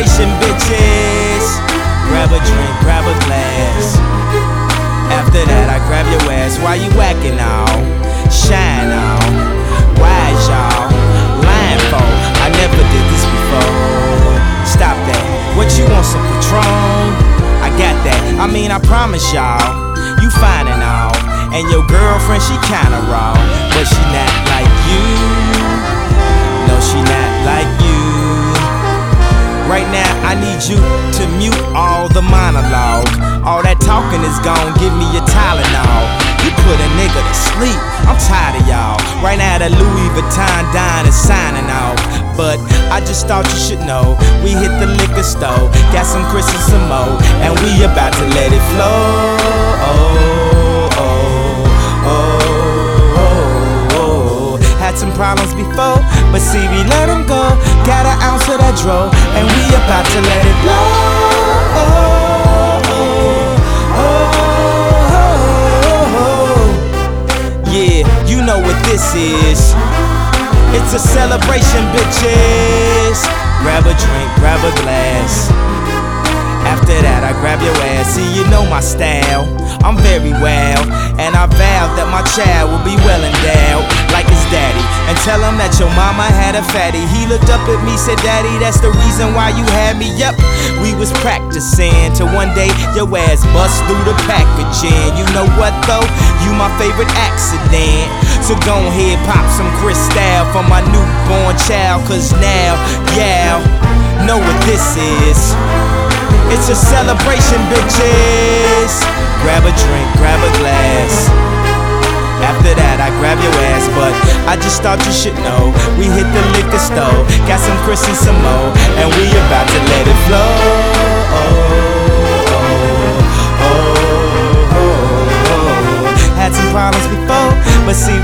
celebration, bitches. Grab a drink, grab a glass. After that, I grab your ass. Why you whacking all? Shine all. Wise y'all. Lying for? I never did this before. Stop that. What you want, some Patron? I got that. I mean, I promise y'all, you fine and all. And your girlfriend, she kinda raw, but she not like you. No, she not like you. Right now, I need you to mute all the monologue. All that talking is gone, give me your Tylenol. You put a nigga to sleep, I'm tired of y'all. Right now, the Louis Vuitton dine is signing off. But I just thought you should know, we hit the liquor store, got some Chris and some more, and we about to let it flow. Had some problems before, but see we let them go. Got an ounce of that dro, and we about to let it blow. Yeah, you know what this is. It's a celebration, bitches. Grab a drink, grab a glass. After that, I grab your ass. See, you know my style, I'm very well, and I vowed that my child will be well endowed, like his daddy. And tell him that your mama had a fatty. He looked up at me, said, Daddy, that's the reason why you had me. Yup, we was practicing till one day your ass bust through the packaging. You know what though? You my favorite accident. So go ahead, pop some Cristal for my newborn child. Cause now, yeah, know what this is. It's a celebration, bitches. Grab a drink, grab a glass. After that, I grab your ass, but I just thought you should know, we hit the liquor store, got some Chris and some more, and we about to let it flow. Had some problems before, but see